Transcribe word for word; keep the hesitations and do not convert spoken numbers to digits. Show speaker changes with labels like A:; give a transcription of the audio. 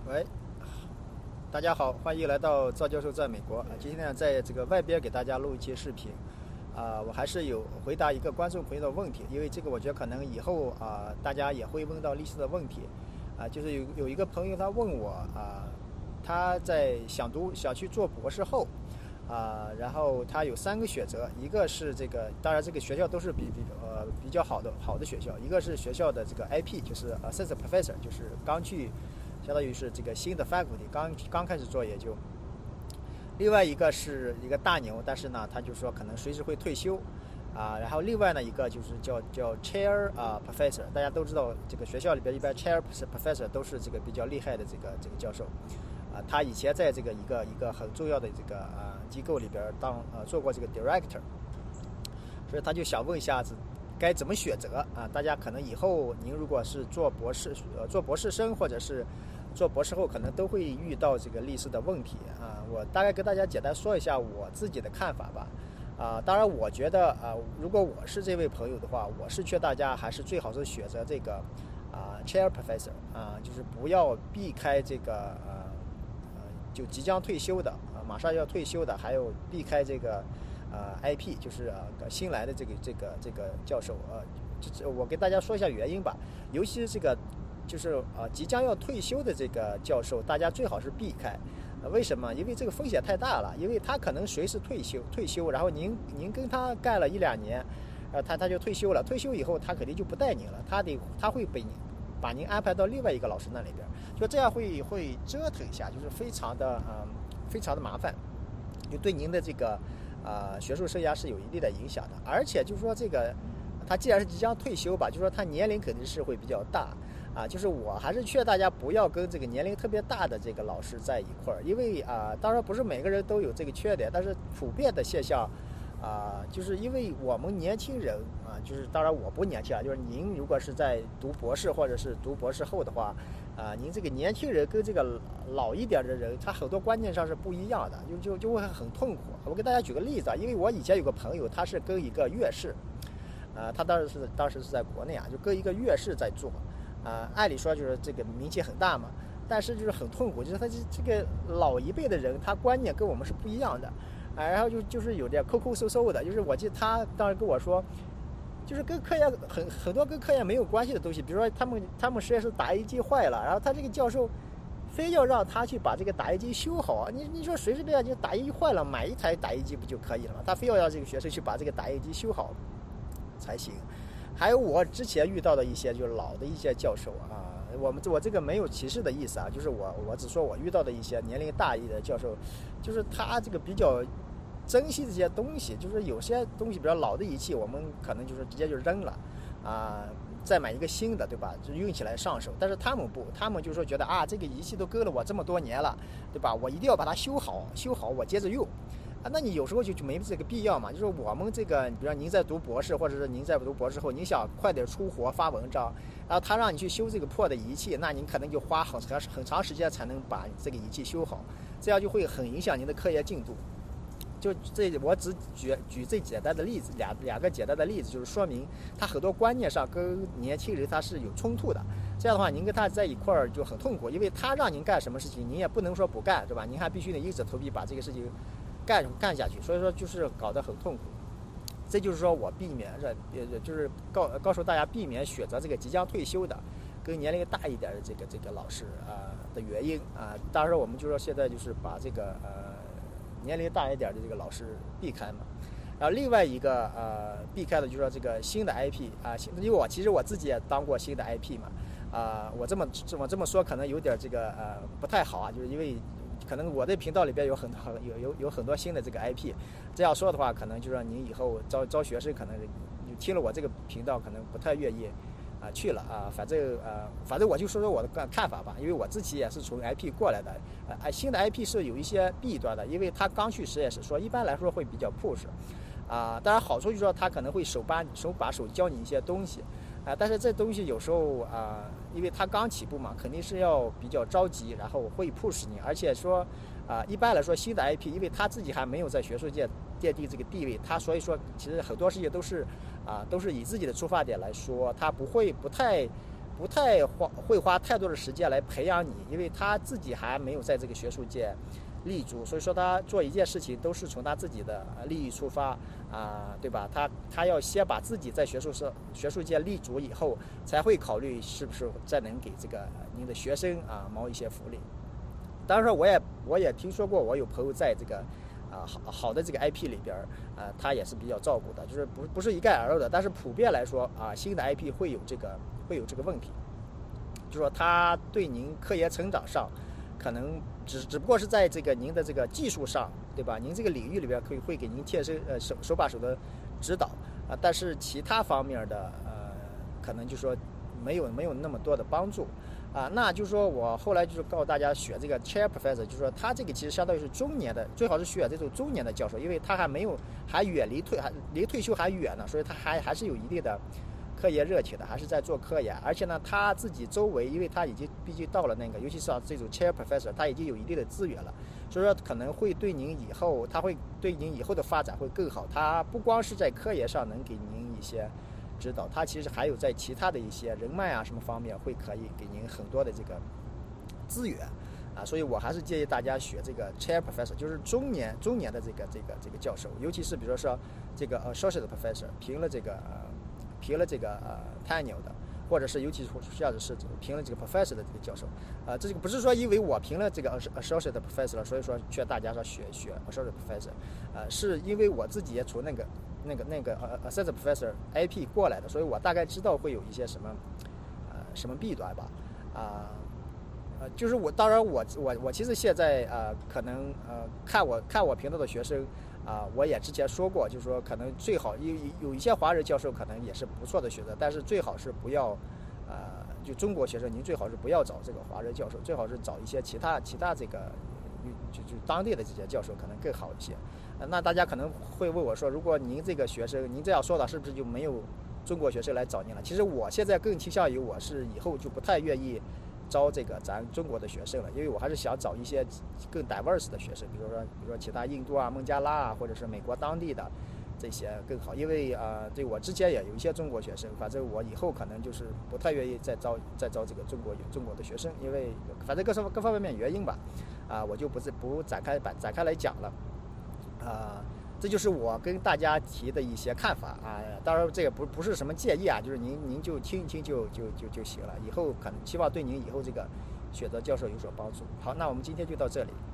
A: 喂，大家好，欢迎来到赵教授在美国。今天呢，在这个外边给大家录一期视频，啊、我还是有回答一个观众朋友的问题，因为这个我觉得可能以后啊、大家也会问到类似的问题，啊、就是有有一个朋友他问我啊、他在想读想去做博士后，啊、然后他有三个选择，一个是这个，当然这个学校都是比比呃比较好的好的学校，一个是学校的这个 I P， 就是 Assistant Professor， 就是刚去。相当于是这个新的 faculty 刚刚开始做研究，另外一个是一个大牛，但是呢，他就说可能随时会退休，啊，然后另外呢一个就是叫叫 chair 啊 professor， 大家都知道这个学校里边一般 chair professor 都是这个比较厉害的这个这个教授，啊，他以前在这个一个一个很重要的这个啊机构里边当呃做过这个 director， 所以他就想问一下子。该怎么选择啊？大家可能以后您如果是做博士，呃，做博士生或者是做博士后，可能都会遇到这个类似的问题啊。我大概跟大家简单说一下我自己的看法吧。啊，当然，我觉得啊，如果我是这位朋友的话，我是劝大家还是最好是选择这个啊 chair professor 啊，就是不要避开这个呃呃就即将退休的啊，马上要退休的，还有避开这个。呃 I P 就是呃新来的这个这个这个教授，呃，这我给大家说一下原因吧。尤其是这个就是呃即将要退休的这个教授，大家最好是避开。呃、为什么？因为这个风险太大了，因为他可能随时退休，退休，然后您您跟他干了一两年，呃，他他就退休了。退休以后，他肯定就不带您了，他得他会被把您安排到另外一个老师那里边，就这样会会折腾一下，就是非常的嗯、呃、非常的麻烦，就对您的这个。啊、呃，学术生涯是有一定的影响的，而且就是说这个，他既然是即将退休吧，就是说他年龄肯定是会比较大啊。就是我还是劝大家不要跟这个年龄特别大的这个老师在一块儿，因为啊、呃，当然不是每个人都有这个缺点，但是普遍的现象啊、呃，就是因为我们年轻人啊，就是当然我不年轻啊，就是您如果是在读博士或者是读博士后的话。啊，您这个年轻人跟这个老一点的人，他很多观念上是不一样的，就就就会很痛苦。我给大家举个例子啊，因为我以前有个朋友，他是跟一个院士，啊、呃，他当时是当时是在国内啊，就跟一个院士在做，啊、呃，按理说就是这个名气很大嘛，但是就是很痛苦，就是他这这个老一辈的人，他观念跟我们是不一样的，啊、呃，然后就就是有点抠抠搜搜的，就是我记得他当时跟我说。就是跟科研很很多跟科研没有关系的东西，比如说他们他们实验室打印机坏了，然后他这个教授非要让他去把这个打印机修好啊，你你说随随便便就打印机坏了，买一台打印机不就可以了吗？他非要让这个学生去把这个打印机修好才行。还有我之前遇到的一些就是老的一些教授啊，我们我这个没有歧视的意思啊，就是我我只说我遇到的一些年龄大一点的教授，就是他这个比较。珍惜这些东西，就是有些东西比较老的仪器，我们可能就是直接就扔了，啊、呃，再买一个新的，对吧？就用起来上手。但是他们不，他们就说觉得啊，这个仪器都跟了我这么多年了，对吧？我一定要把它修好，修好我接着用。啊，那你有时候就就没这个必要嘛。就是我们这个，比如说您在读博士，或者是您在读博士后，您想快点出活发文章，然后他让你去修这个破的仪器，那您可能就花很长很长时间才能把这个仪器修好，这样就会很影响您的科研进度。就这，我只举举最简单的例子，两两个简单的例子，就是说明他很多观念上跟年轻人他是有冲突的。这样的话，您跟他在一块儿就很痛苦，因为他让您干什么事情，您也不能说不干，对吧？您还必须得硬着头皮把这个事情干干下去。所以说，就是搞得很痛苦。这就是说我避免，呃，就是告告诉大家避免选择这个即将退休的、跟年龄大一点的这个这个老师啊、呃、的原因啊。当然，我们就说现在就是把这个呃。年龄大一点的这个老师避开嘛，然后另外一个呃避开的就是说这个新的 I P 啊，因为我其实我自己也当过新的 I P 嘛，啊、呃，我这么这么这么说可能有点这个呃不太好啊，就是因为可能我的频道里边有很多有有有很多新的这个 I P， 这样说的话，可能就说您以后招招学生可能你听了我这个频道可能不太愿意。啊，去了啊，反正呃，反正我就说说我的看法吧，因为我自己也是从 I P 过来的，呃，新的 I P 是有一些弊端的，因为他刚去实验室，说一般来说会比较 push， 啊，当然好处就是说他可能会手把手把手教你一些东西，啊，但是这东西有时候啊，因为他刚起步嘛，肯定是要比较着急，然后会 push 你，而且说啊，一般来说新的 I P， 因为他自己还没有在学术界奠定这个地位，他所以说其实很多事情都是。啊，都是以自己的出发点来说，他不会不太不太花会花太多的时间来培养你，因为他自己还没有在这个学术界立足，所以说他做一件事情都是从他自己的利益出发啊，对吧？他他要先把自己在学术社学术界立足以后，才会考虑是不是再能给这个您的学生啊谋一些福利。当然说我也我也听说过，我有朋友在这个啊好好的这个 I P 里边啊，他也是比较照顾的，就是不不是一概而论的，但是普遍来说啊，新的 I P 会有这个会有这个问题，就是说他对您科研成长上可能只只不过是在这个您的这个技术上，对吧？您这个领域里边可以会给您贴身呃手手把手的指导啊，但是其他方面的呃可能就说没有没有那么多的帮助。啊，那就是说我后来就是告诉大家选这个 chair professor， 就是说他这个其实相当于是中年的，最好是选这种中年的教授，因为他还没有还远离退还离退休还远呢，所以他还还是有一定的科研热情的，还是在做科研，而且呢他自己周围，因为他已经毕竟到了那个，尤其是啊这种 chair professor， 他已经有一定的资源了，所以说可能会对您以后他会对您以后的发展会更好，他不光是在科研上能给您一些指导，他其实还有在其他的一些人脉啊什么方面会可以给您很多的这个资源啊，所以我还是建议大家选这个 chair professor， 就是中年中年的这个这个这个教授，尤其是比如说这个 associate professor 评了这个呃评了这个呃 tenure 的，或者是尤其是像是评了这个 professor 的这个教授，呃，这个不是说因为我评了这个 associate professor 了，所以说劝大家说学学 associate professor， 呃，是因为我自己也从那个那个那个呃 associate professor I P 过来的，所以我大概知道会有一些什么呃什么弊端吧，啊、呃，呃，就是我当然我我我其实现在呃可能呃看我看我频道的学生。啊、呃，我也之前说过，就是说可能最好有有一些华人教授可能也是不错的选择，但是最好是不要，呃，就中国学生，您最好是不要找这个华人教授，最好是找一些其他其他这个就就当地的这些教授可能更好一些。呃、那大家可能会问我说，如果您这个学生您这样说的，是不是就没有中国学生来找您了？其实我现在更倾向于我是以后就不太愿意招这个咱中国的学生了，因为我还是想找一些更 diverse 的学生，比如说比如说其他印度啊、孟加拉啊，或者是美国当地的这些更好。因为呃，对我之前也有一些中国学生，反正我以后可能就是不太愿意再招再招这个中国中国的学生，因为反正各方各方面原因吧，啊、呃，我就不是不展开展展开来讲了，啊、呃。这就是我跟大家提的一些看法啊，当然这个不不是什么建议啊，就是您您就听一听就就就就行了，以后可能希望对您以后这个选择教授有所帮助。好，那我们今天就到这里。